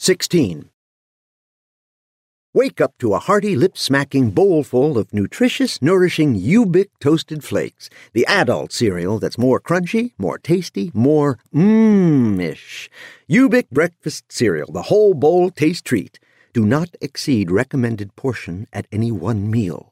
16. Wake up to a hearty, lip-smacking bowlful of nutritious, nourishing U-Bic toasted flakes, the adult cereal that's more crunchy, more tasty, more ish. U-Bic breakfast cereal, the whole bowl taste treat. Do not exceed recommended portion at any one meal.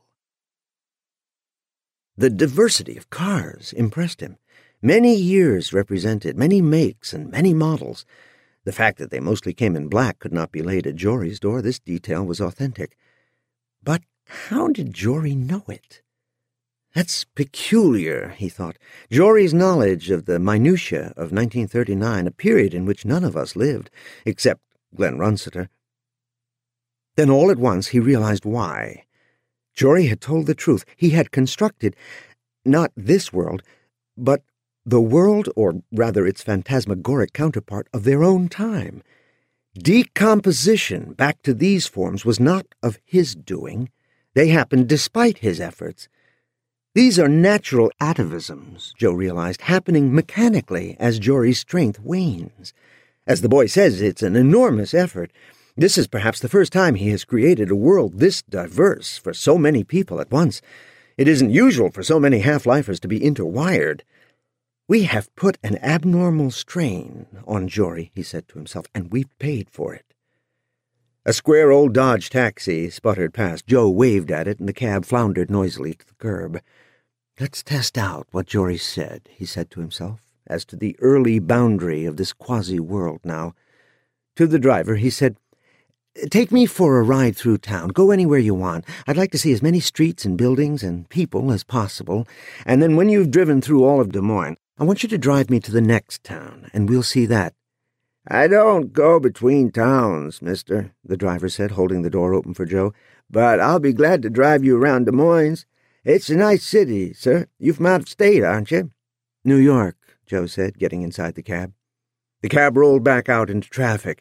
The diversity of cars impressed him. Many years represented, many makes and many models. The fact that they mostly came in black could not be laid at Jory's door. This detail was authentic. But how did Jory know it? That's peculiar, he thought. Jory's knowledge of the minutiae of 1939, a period in which none of us lived, except Glenn Runsiter. Then all at once he realized why. Jory had told the truth. He had constructed, not this world, but the world, or rather its phantasmagoric counterpart, of their own time. Decomposition back to these forms was not of his doing. They happened despite his efforts. These are natural atavisms, Joe realized, happening mechanically as Jory's strength wanes. As the boy says, it's an enormous effort. This is perhaps the first time he has created a world this diverse for so many people at once. It isn't usual for so many half-lifers to be interwired. We have put an abnormal strain on Jory, he said to himself, and we've paid for it. A square old Dodge taxi sputtered past. Joe waved at it, and the cab floundered noisily to the curb. Let's test out what Jory said, he said to himself, as to the early boundary of this quasi-world now. To the driver, he said, Take me for a ride through town. Go anywhere you want. I'd like to see as many streets and buildings and people as possible. And then when you've driven through all of Des Moines, I want you to drive me to the next town, and we'll see that. I don't go between towns, mister, the driver said, holding the door open for Joe. But I'll be glad to drive you around Des Moines. It's a nice city, sir. You're from out of state, aren't you? New York, Joe said, getting inside the cab. The cab rolled back out into traffic.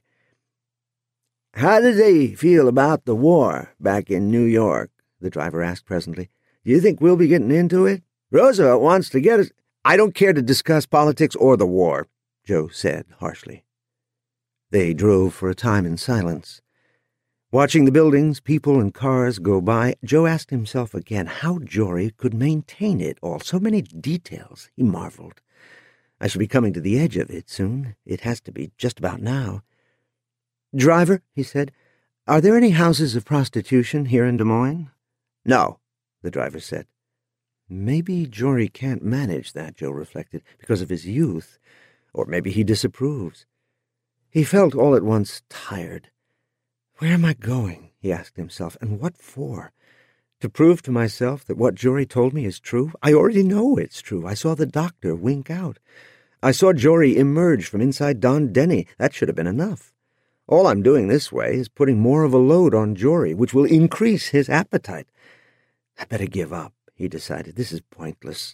How did they feel about the war back in New York? The driver asked presently. Do you think we'll be getting into it? Roosevelt wants to get us... I don't care to discuss politics or the war, Joe said harshly. They drove for a time in silence. Watching the buildings, people, and cars go by, Joe asked himself again how Jory could maintain it all. So many details, he marveled. I shall be coming to the edge of it soon. It has to be just about now. Driver, he said, are there any houses of prostitution here in Des Moines? No, the driver said. Maybe Jory can't manage that, Joe reflected, because of his youth. Or maybe he disapproves. He felt all at once tired. Where am I going? He asked himself, and what for? To prove to myself that what Jory told me is true? I already know it's true. I saw the doctor wink out. I saw Jory emerge from inside Don Denny. That should have been enough. All I'm doing this way is putting more of a load on Jory, which will increase his appetite. I better give up, he decided. This is pointless.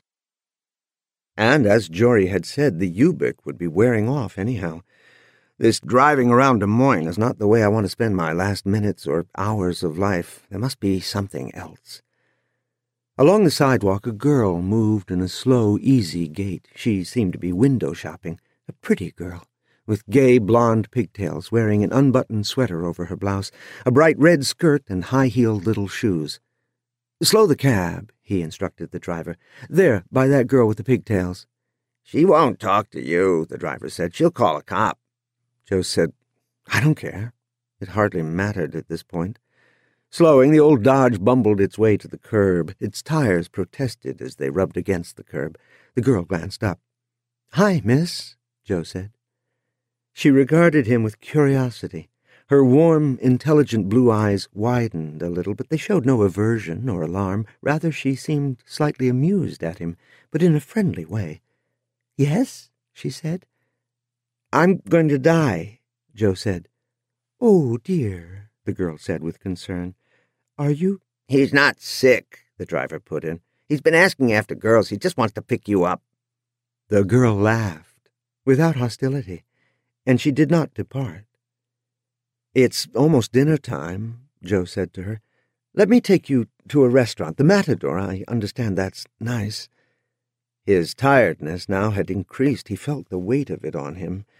And as Jory had said, the U-Bic would be wearing off anyhow. This driving around Des Moines is not the way I want to spend my last minutes or hours of life. There must be something else. Along the sidewalk, a girl moved in a slow, easy gait. She seemed to be window shopping. A pretty girl, with gay blonde pigtails, wearing an unbuttoned sweater over her blouse, a bright red skirt, and high-heeled little shoes. Slow the cab, he instructed the driver. There, by that girl with the pigtails. She won't talk to you, the driver said. She'll call a cop. Joe said, I don't care. It hardly mattered at this point. Slowing, the old Dodge bumbled its way to the curb. Its tires protested as they rubbed against the curb. The girl glanced up. Hi, miss, Joe said. She regarded him with curiosity. Her warm, intelligent blue eyes widened a little, but they showed no aversion or alarm. Rather, she seemed slightly amused at him, but in a friendly way. Yes, she said. I'm going to die, Joe said. Oh, dear, the girl said with concern. Are you? He's not sick, the driver put in. He's been asking after girls. He just wants to pick you up. The girl laughed, without hostility, and she did not depart. It's almost dinner time, Joe said to her. Let me take you to a restaurant. The Matador, I understand that's nice. His tiredness now had increased. He felt the weight of it on him,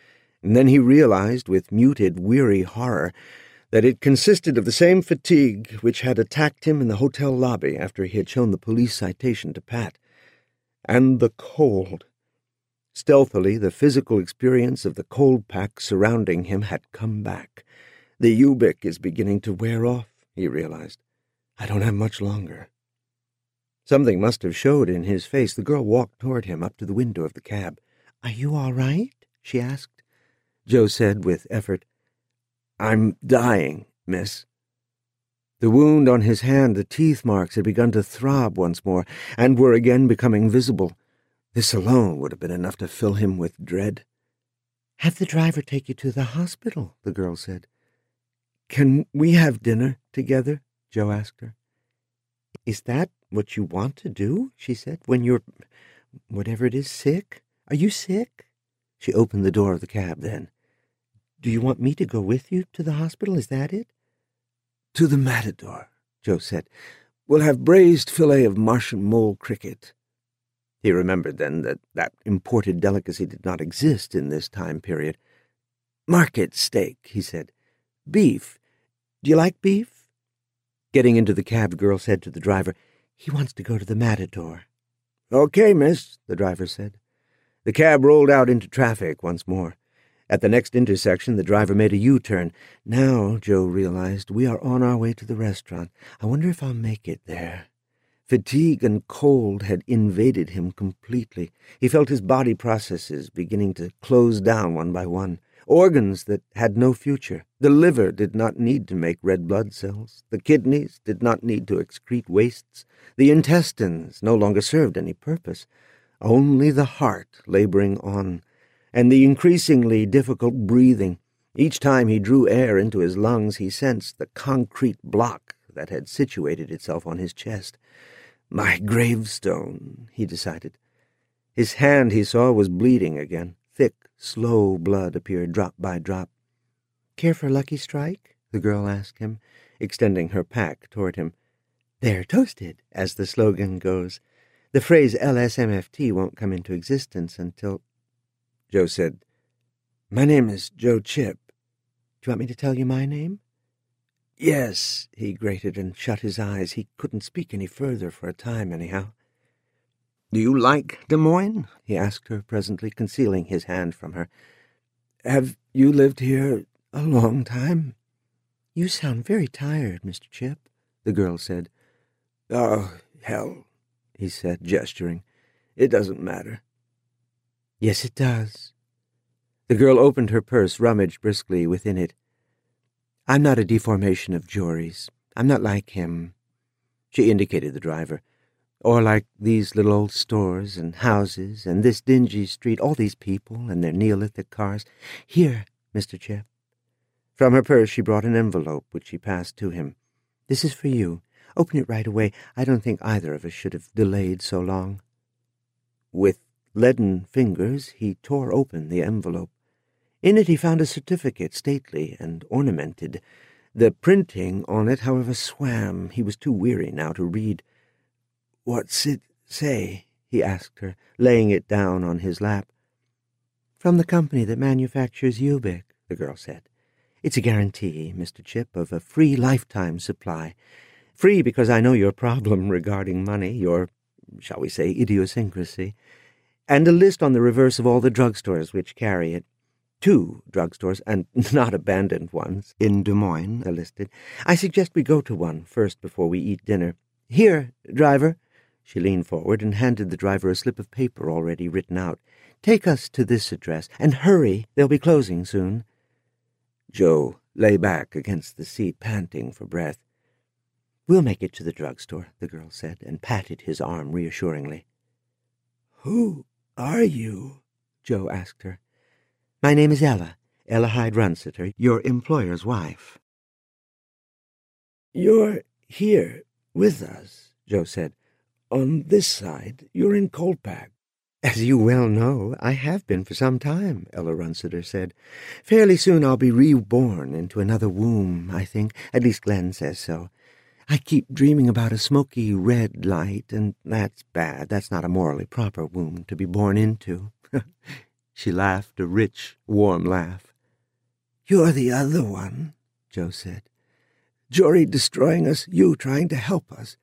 And then he realized with muted, weary horror that it consisted of the same fatigue which had attacked him in the hotel lobby after he had shown the police citation to Pat. And the cold. Stealthily, the physical experience of the cold pack surrounding him had come back. The Ubik is beginning to wear off, he realized. I don't have much longer. Something must have showed in his face. The girl walked toward him up to the window of the cab. "Are you all right?" she asked. Joe said with effort, "I'm dying, miss." The wound on his hand, the teeth marks, had begun to throb once more, and were again becoming visible. This alone would have been enough to fill him with dread. "Have the driver take you to the hospital," the girl said. "Can we have dinner together?" Joe asked her. "Is that what you want to do?" she said, "when you're, whatever it is, sick? Are you sick?" She opened the door of the cab then. "Do you want me to go with you to the hospital? Is that it?" "To the Matador," Joe said. "We'll have braised fillet of Martian mole cricket." He remembered then that that imported delicacy did not exist in this time period. "Market steak," he said. "Beef. Do you like beef?" Getting into the cab, the girl said to the driver, "He wants to go to the Matador." "Okay, miss," the driver said. The cab rolled out into traffic once more. At the next intersection, the driver made a U-turn. Now, Joe realized, we are on our way to the restaurant. I wonder if I'll make it there. Fatigue and cold had invaded him completely. He felt his body processes beginning to close down one by one. Organs that had no future. The liver did not need to make red blood cells. The kidneys did not need to excrete wastes. The intestines no longer served any purpose. Only the heart laboring on, and the increasingly difficult breathing. Each time he drew air into his lungs, he sensed the concrete block that had situated itself on his chest. My gravestone, he decided. His hand, he saw, was bleeding again. Thick, slow blood appeared drop by drop. "Care for Lucky Strike?" the girl asked him, extending her pack toward him. "They're toasted, as the slogan goes. The phrase LSMFT won't come into existence until—" Joe said, "My name is Joe Chip. Do you want me to tell you my name?" "Yes," he grated and shut his eyes. He couldn't speak any further for a time, anyhow. "Do you like Des Moines?" he asked her presently, concealing his hand from her. "Have you lived here a long time?" "You sound very tired, Mr. Chip," the girl said. "Oh, hell," he said, gesturing. "It doesn't matter." "Yes, it does." The girl opened her purse, rummaged briskly within it. "I'm not a deformation of Jory's. I'm not like him." She indicated the driver. "Or like these little old stores and houses and this dingy street, all these people and their Neolithic cars. Here, Mr. Chip." From her purse she brought an envelope, which she passed to him. "This is for you. Open it right away. I don't think either of us should have delayed so long." With leaden fingers he tore open the envelope. In it he found a certificate, stately and ornamented. The printing on it, however, swam. He was too weary now to read. "What's it say?" he asked her, laying it down on his lap. "From the company that manufactures Ubik," the girl said. "It's a guarantee, Mr. Chip, of a free lifetime supply. Free because I know your problem regarding money, your, shall we say, idiosyncrasy, and a list on the reverse of all the drugstores which carry it. 2 drugstores, and not abandoned ones, in Des Moines are listed. I suggest we go to one first before we eat dinner. Here, driver." She leaned forward and handed the driver a slip of paper already written out. "Take us to this address, and hurry, they'll be closing soon." Joe lay back against the seat, panting for breath. "We'll make it to the drugstore," the girl said, and patted his arm reassuringly. "Who are you?" Joe asked her. "My name is Ella Hyde Runsiter, your employer's wife." "You're here with us," Joe said. "On this side, you're in Kolpak." "As you well know, I have been for some time," Ella Runsiter said. "Fairly soon I'll be reborn into another womb, I think. At least Glenn says so. I keep dreaming about a smoky red light, and that's bad. That's not a morally proper womb to be born into." She laughed, a rich, warm laugh. "You're the other one," Joe said. "Jory destroying us, you trying to help us.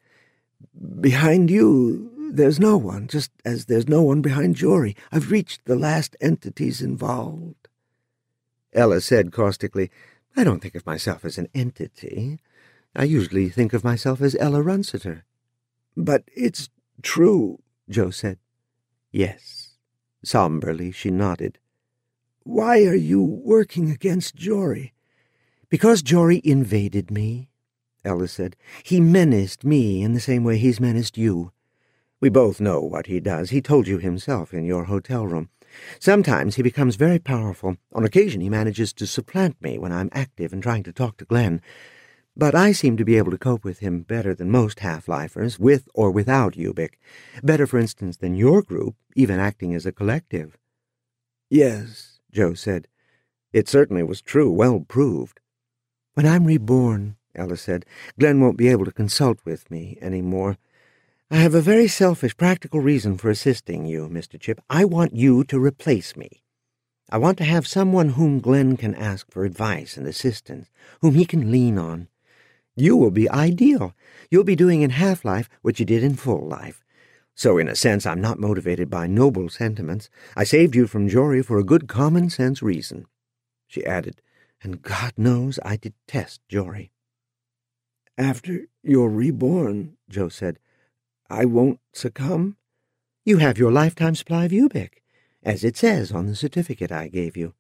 Behind you, there's no one, just as there's no one behind Jory. I've reached the last entities involved." Ella said caustically, "I don't think of myself as an entity. I usually think of myself as Ella Runciter." "But it's true," Joe said. "Yes." Somberly she nodded. "Why are you working against Jory?" "Because Jory invaded me," Ella said. "He menaced me in the same way he's menaced you. We both know what he does. He told you himself in your hotel room. Sometimes he becomes very powerful. On occasion he manages to supplant me when I'm active and trying to talk to Glenn. But I seem to be able to cope with him better than most half-lifers, with or without Ubik. Better, for instance, than your group, even acting as a collective." "Yes," Joe said. It certainly was true, well proved. "When I'm reborn," Ella said, "Glenn won't be able to consult with me any more. I have a very selfish, practical reason for assisting you, Mr. Chip. I want you to replace me. I want to have someone whom Glenn can ask for advice and assistance, whom he can lean on. You will be ideal. You'll be doing in half-life what you did in full life. So in a sense I'm not motivated by noble sentiments. I saved you from Jory for a good common-sense reason." She added, "And God knows I detest Jory." "After you're reborn," Joe said, "I won't succumb?" "You have your lifetime supply of Ubik, as it says on the certificate I gave you."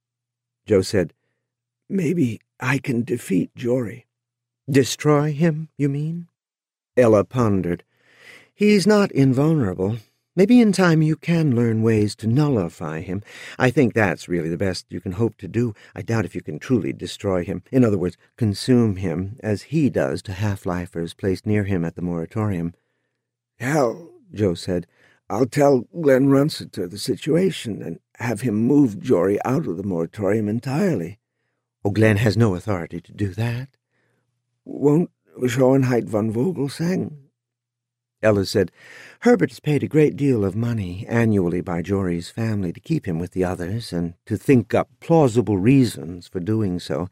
Joe said, "Maybe I can defeat Jory." "Destroy him, you mean?" Ella pondered. "He's not invulnerable. Maybe in time you can learn ways to nullify him. I think that's really the best you can hope to do. I doubt if you can truly destroy him. In other words, consume him, as he does to half-lifers placed near him at the moratorium." "Hell," Joe said, "I'll tell Glenn Runciter the situation and have him move Jory out of the moratorium entirely." "Oh, Glenn has no authority to do that." "Won't Schoenheit von Vogelsang?" Ella said, "Herbert is paid a great deal of money annually by Jory's family to keep him with the others and to think up plausible reasons for doing so.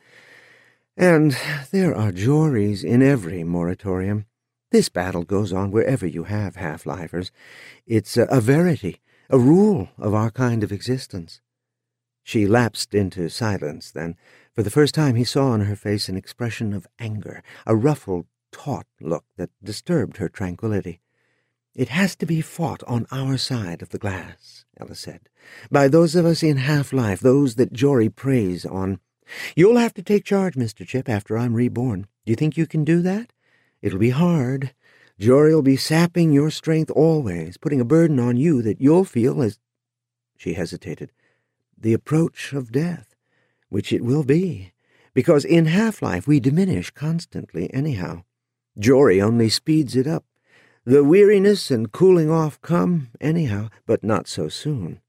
And there are Jorys in every moratorium. This battle goes on wherever you have half-lifers. It's a verity, a rule of our kind of existence." She lapsed into silence then. For the first time he saw on her face an expression of anger, a ruffled, taut look that disturbed her tranquility. "It has to be fought on our side of the glass," Ella said, "by those of us in half-life, those that Jory preys on. You'll have to take charge, Mr. Chip, after I'm reborn. Do you think you can do that? It'll be hard. Jory'll be sapping your strength always, putting a burden on you that you'll feel as—" She hesitated. "The approach of death, which it will be, because in half-life we diminish constantly anyhow. Jory only speeds it up. The weariness and cooling off come anyhow, but not so soon."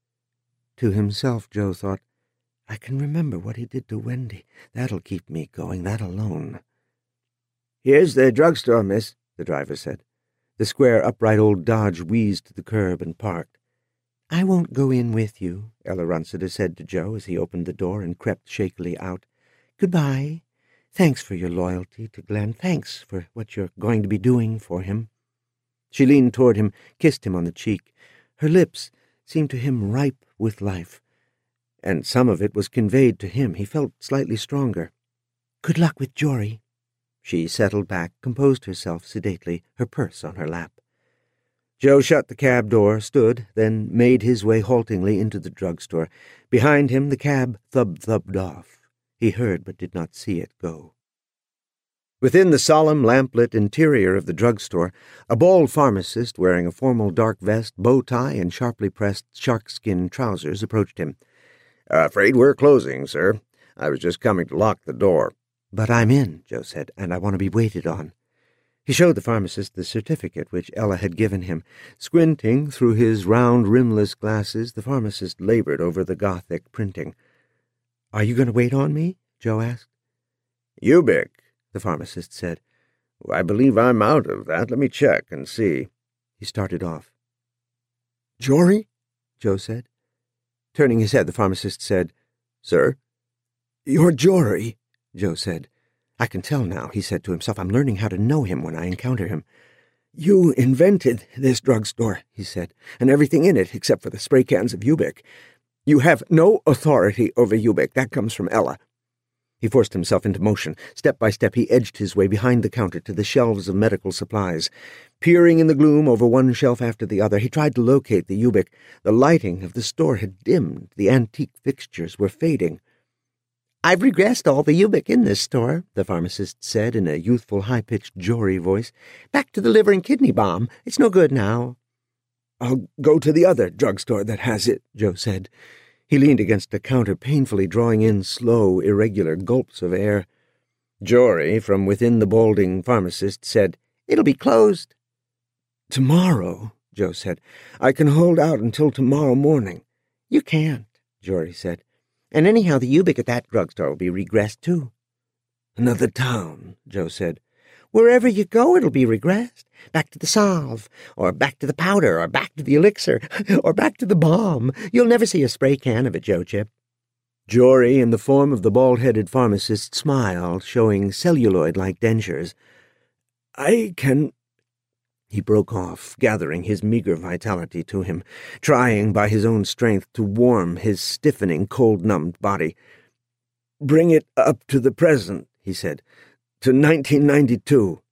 To himself, Joe thought, "I can remember what he did to Wendy. That'll keep me going, that alone." "Here's the drugstore, miss," the driver said. The square, upright old Dodge wheezed to the curb and parked. "I won't go in with you," Ella Runciter said to Joe as he opened the door and crept shakily out. "Goodbye. Thanks for your loyalty to Glenn. Thanks for what you're going to be doing for him." She leaned toward him, kissed him on the cheek. Her lips seemed to him ripe with life, and some of it was conveyed to him. He felt slightly stronger. "Good luck with Jory." She settled back, composed herself sedately, her purse on her lap. Joe shut the cab door, stood, then made his way haltingly into the drugstore. Behind him the cab thub-thubbed off. He heard but did not see it go. Within the solemn, lamp-lit interior of the drugstore, a bald pharmacist wearing a formal dark vest, bow tie, and sharply pressed sharkskin trousers approached him. "Afraid we're closing, sir. I was just coming to lock the door." "But I'm in," Joe said, "and I want to be waited on." He showed the pharmacist the certificate which Ella had given him. Squinting through his round, rimless glasses, the pharmacist labored over the Gothic printing. "Are you going to wait on me?" Joe asked. "Ubik," the pharmacist said. "I believe I'm out of that. Let me check and see." He started off. "Jory?" Joe said. Turning his head, the pharmacist said, "Sir?" "You're Jory," Joe said. "I can tell now," he said to himself. "I'm learning how to know him when I encounter him." "You invented this drugstore," he said, "and everything in it except for the spray cans of Ubik. You have no authority over Ubik. That comes from Ella." He forced himself into motion. Step by step he edged his way behind the counter to the shelves of medical supplies. Peering in the gloom over one shelf after the other, he tried to locate the Ubik. The lighting of the store had dimmed. The antique fixtures were fading. "I've regressed all the Ubik in this store," the pharmacist said in a youthful, high-pitched Jory voice. "Back to the liver and kidney bomb. It's no good now." "I'll go to the other drugstore that has it," Joe said. He leaned against the counter, painfully drawing in slow, irregular gulps of air. Jory, from within the balding pharmacist, said, "It'll be closed." "Tomorrow," Joe said. "I can hold out until tomorrow morning." "You can't," Jory said. "And anyhow, the Ubik at that drugstore will be regressed, too." "Another town," Joe said. "Wherever you go, it'll be regressed. Back to the salve, or back to the powder, or back to the elixir, or back to the bomb. You'll never see a spray can of it, Joe Chip." Jory, in the form of the bald-headed pharmacist, smiled, showing celluloid-like dentures. "I can—" He broke off, gathering his meager vitality to him, trying by his own strength to warm his stiffening, cold-numbed body. "Bring it up to the present," he said. "To 1992.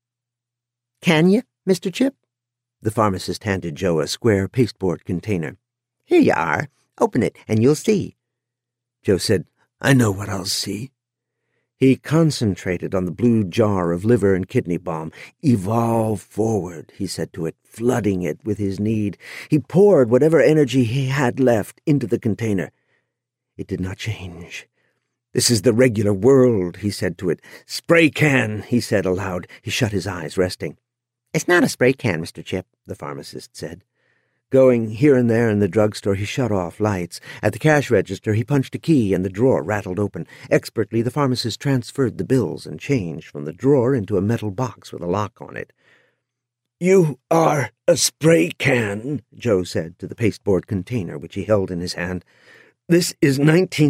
"Can you, Mr. Chip?" The pharmacist handed Joe a square pasteboard container. "Here you are. Open it, and you'll see." Joe said, "I know what I'll see." He concentrated on the blue jar of liver and kidney balm. "Evolve forward," he said to it, flooding it with his need. He poured whatever energy he had left into the container. It did not change. "This is the regular world," he said to it. "Spray can," he said aloud. He shut his eyes, resting. "It's not a spray can, Mr. Chip," the pharmacist said. Going here and there in the drugstore, he shut off lights. At the cash register, he punched a key, and the drawer rattled open. Expertly, the pharmacist transferred the bills and change from the drawer into a metal box with a lock on it. "You are a spray can," Joe said to the pasteboard container which he held in his hand. "This is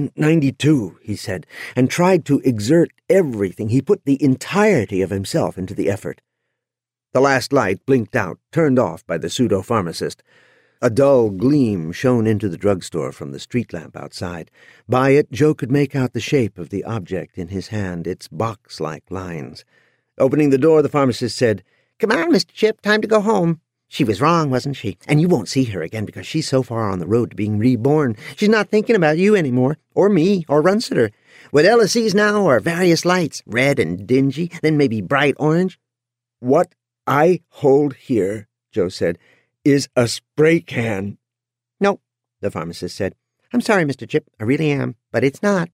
1992, he said, and tried to exert everything. He put the entirety of himself into the effort. The last light blinked out, turned off by the pseudo-pharmacist. A dull gleam shone into the drugstore from the street lamp outside. By it, Joe could make out the shape of the object in his hand, its box-like lines. Opening the door, the pharmacist said, "Come on, Mr. Chip, time to go home. She was wrong, wasn't she? And you won't see her again because she's so far on the road to being reborn. She's not thinking about you anymore, or me, or Runsiter. What Ella sees now are various lights, red and dingy, then maybe bright orange." "What I hold here," Joe said, "is a spray can." "No," the pharmacist said. "I'm sorry, Mr. Chip, I really am, but it's not."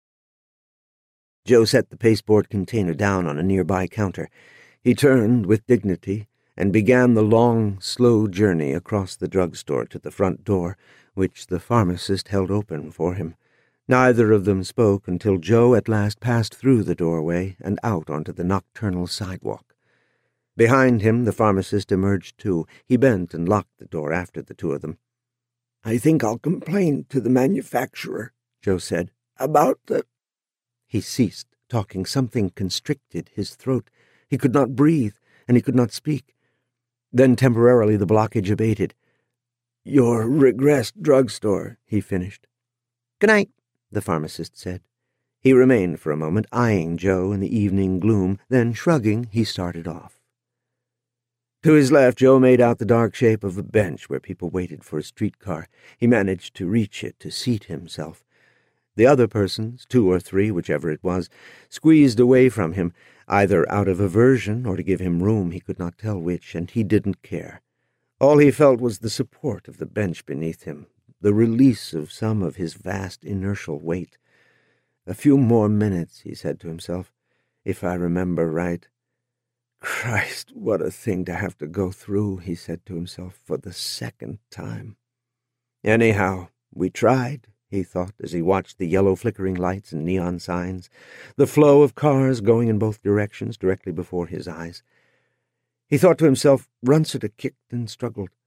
Joe set the pasteboard container down on a nearby counter. He turned with dignity and began the long, slow journey across the drugstore to the front door, which the pharmacist held open for him. Neither of them spoke until Joe at last passed through the doorway and out onto the nocturnal sidewalk. Behind him, the pharmacist emerged too. He bent and locked the door after the two of them. "I think I'll complain to the manufacturer," Joe said, "about the—" He ceased, talking. Something constricted his throat. He could not breathe, and he could not speak. Then temporarily the blockage abated. "Your regressed drugstore," he finished. "Good night," the pharmacist said. He remained for a moment, eyeing Joe in the evening gloom. Then, shrugging, he started off. To his left, Joe made out the dark shape of a bench where people waited for a streetcar. He managed to reach it to seat himself. The other persons, 2 or 3, whichever it was, squeezed away from him, either out of aversion or to give him room, he could not tell which, and he didn't care. All he felt was the support of the bench beneath him, the release of some of his vast inertial weight. "A few more minutes," he said to himself, "if I remember right." "Christ, what a thing to have to go through," he said to himself, for the second time. "Anyhow, we tried," he thought as he watched the yellow flickering lights and neon signs, the flow of cars going in both directions directly before his eyes. He thought to himself, Runsiter kicked and struggled.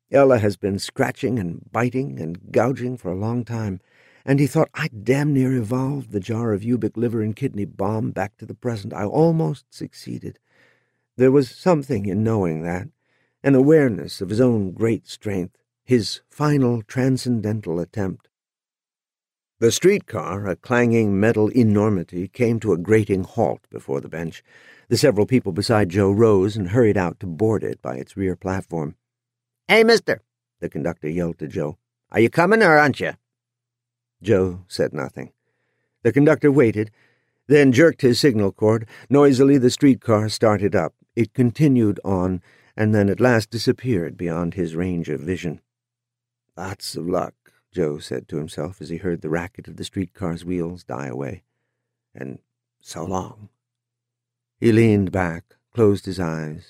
Ella has been scratching and biting and gouging for a long time, and he thought I'd damn near evolved the jar of Ubik liver and kidney balm back to the present. I almost succeeded. There was something in knowing that, an awareness of his own great strength, his final transcendental attempt. The streetcar, a clanging metal enormity, came to a grating halt before the bench. The several people beside Joe rose and hurried out to board it by its rear platform. "Hey, mister," the conductor yelled to Joe. "Are you coming or aren't you?" Joe said nothing. The conductor waited, then jerked his signal cord. Noisily the streetcar started up. It continued on, and then at last disappeared beyond his range of vision. "Lots of luck," Joe said to himself as he heard the racket of the streetcar's wheels die away. "And so long." He leaned back, closed his eyes.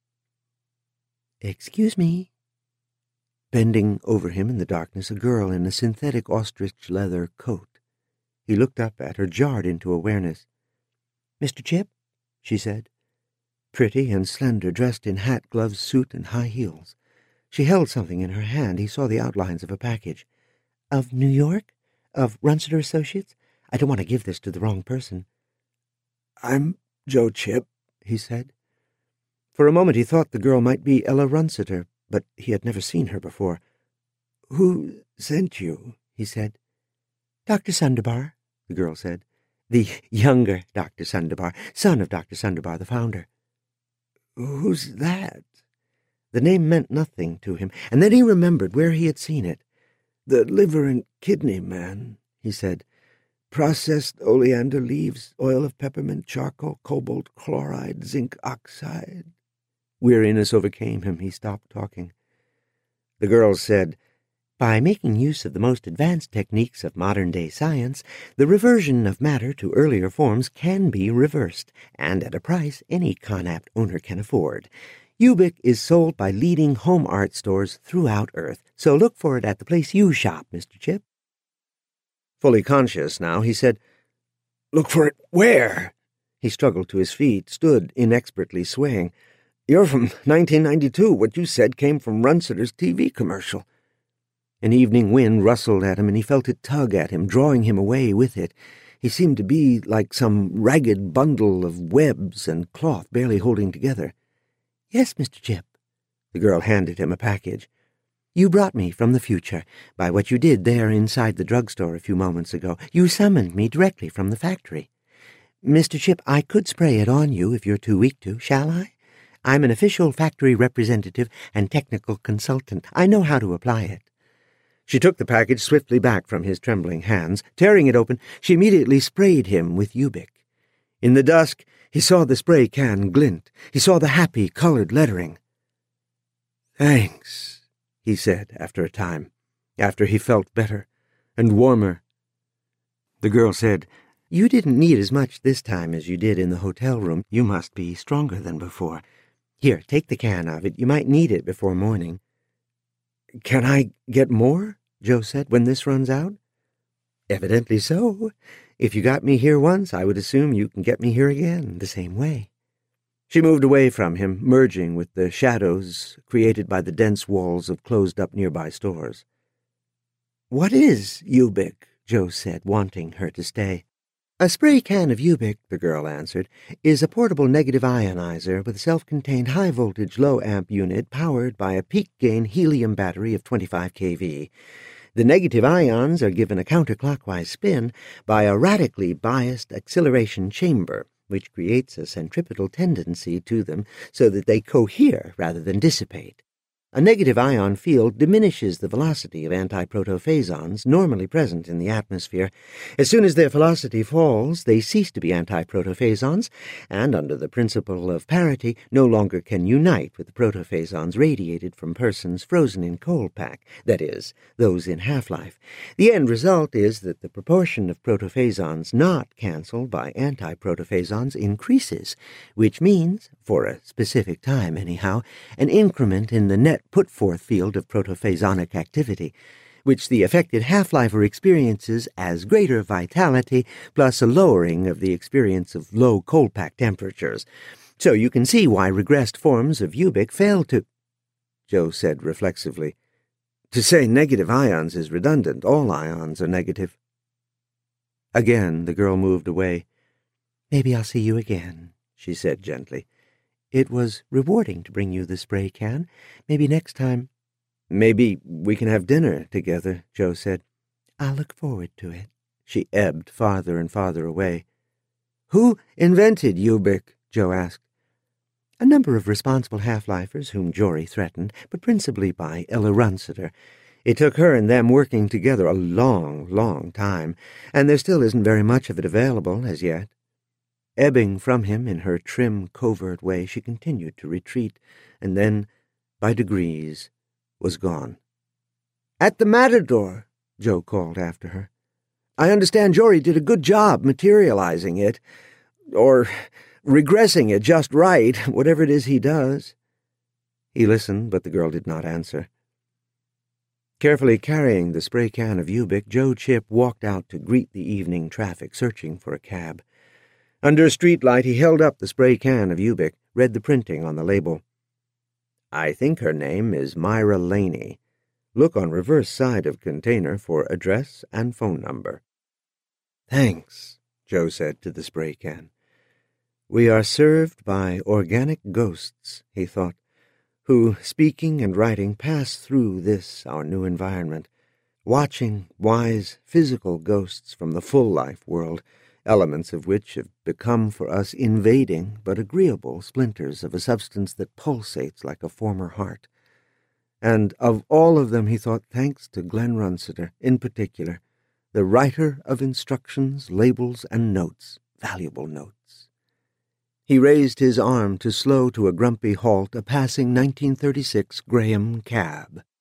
"Excuse me." Bending over him in the darkness, a girl in a synthetic ostrich leather coat. He looked up at her, jarred into awareness. "Mr. Chip?" she said. Pretty and slender, dressed in hat, gloves, suit, and high heels. She held something in her hand. He saw the outlines of a package. "Of New York? Of Runciter Associates? I don't want to give this to the wrong person." "I'm Joe Chip," he said. For a moment he thought the girl might be Ella Runciter, but he had never seen her before. "Who sent you?" he said. "Dr. Sunderbar," the girl said. "The younger Dr. Sunderbar, son of Dr. Sunderbar, the founder." "Who's that?" The name meant nothing to him, and then he remembered where he had seen it. "The liver and kidney man," he said. "Processed oleander leaves, oil of peppermint, charcoal, cobalt chloride, zinc oxide." Weariness overcame him. He stopped talking. The girl said, "By making use of the most advanced techniques of modern-day science, the reversion of matter to earlier forms can be reversed, and at a price any Conapt owner can afford. Ubik is sold by leading home art stores throughout Earth, so look for it at the place you shop, Mr. Chip." Fully conscious now, he said, "Look for it where?" He struggled to his feet, stood inexpertly swaying. "You're from 1992. What you said came from Runciter's TV commercial." An evening wind rustled at him, and he felt it tug at him, drawing him away with it. He seemed to be like some ragged bundle of webs and cloth barely holding together. "Yes, Mr. Chip." The girl handed him a package. "You brought me from the future by what you did there inside the drugstore a few moments ago. You summoned me directly from the factory. Mr. Chip, I could spray it on you if you're too weak to, shall I? I'm an official factory representative and technical consultant. I know how to apply it." She took the package swiftly back from his trembling hands. Tearing it open, she immediately sprayed him with Ubik. In the dusk, he saw the spray can glint. He saw the happy, colored lettering. "Thanks," he said after a time, after he felt better and warmer. The girl said, "You didn't need as much this time as you did in the hotel room. You must be stronger than before. Here, take the can of it. You might need it before morning." "Can I get more?" Joe said, "when this runs out?" "Evidently so. If you got me here once, I would assume you can get me here again the same way." She moved away from him, merging with the shadows created by the dense walls of closed-up nearby stores. "What is Ubik?" Joe said, wanting her to stay. "A spray can of Ubik," the girl answered, "is a portable negative ionizer with a self-contained high-voltage low-amp unit powered by a peak-gain helium battery of 25 kV. The negative ions are given a counterclockwise spin by a radically biased acceleration chamber, which creates a centripetal tendency to them so that they cohere rather than dissipate. A negative ion field diminishes the velocity of antiprotophasons normally present in the atmosphere. As soon as their velocity falls, they cease to be antiprotophasons, and under the principle of parity, no longer can unite with the protophasons radiated from persons frozen in cold pack, that is, those in half-life. The end result is that the proportion of protophasons not cancelled by antiprotophasons increases, which means, for a specific time anyhow, an increment in the net put-forth field of protophasonic activity, which the affected half-lifer experiences as greater vitality plus a lowering of the experience of low cold pack temperatures. So you can see why regressed forms of Ubik fail to... Joe said reflexively. To say negative ions is redundant. All ions are negative. Again, the girl moved away. Maybe I'll see you again, she said gently. It was rewarding to bring you the spray can. Maybe next time... Maybe we can have dinner together, Joe said. I'll look forward to it. She ebbed farther and farther away. Who invented Ubik? Joe asked. A number of responsible half-lifers whom Jory threatened, but principally by Ella Runciter. It took her and them working together a long, long time, and there still isn't very much of it available as yet. Ebbing from him in her trim, covert way, she continued to retreat, and then, by degrees, was gone. At the Matador, Joe called after her. I understand Jory did a good job materializing it, or regressing it just right, whatever it is he does. He listened, but the girl did not answer. Carefully carrying the spray can of Ubik, Joe Chip walked out to greet the evening traffic, searching for a cab. Under a streetlight, he held up the spray can of Ubik, read the printing on the label. I think her name is Myra Laney. Look on reverse side of container for address and phone number. Thanks, Joe said to the spray can. We are served by organic ghosts, he thought, who, speaking and writing, pass through this, our new environment, watching wise physical ghosts from the full-life world, elements of which have become for us invading but agreeable splinters of a substance that pulsates like a former heart. And of all of them, he thought, thanks to Glenn Runciter, in particular, the writer of instructions, labels, and notes, valuable notes. He raised his arm to slow to a grumpy halt a passing 1936 Graham cab.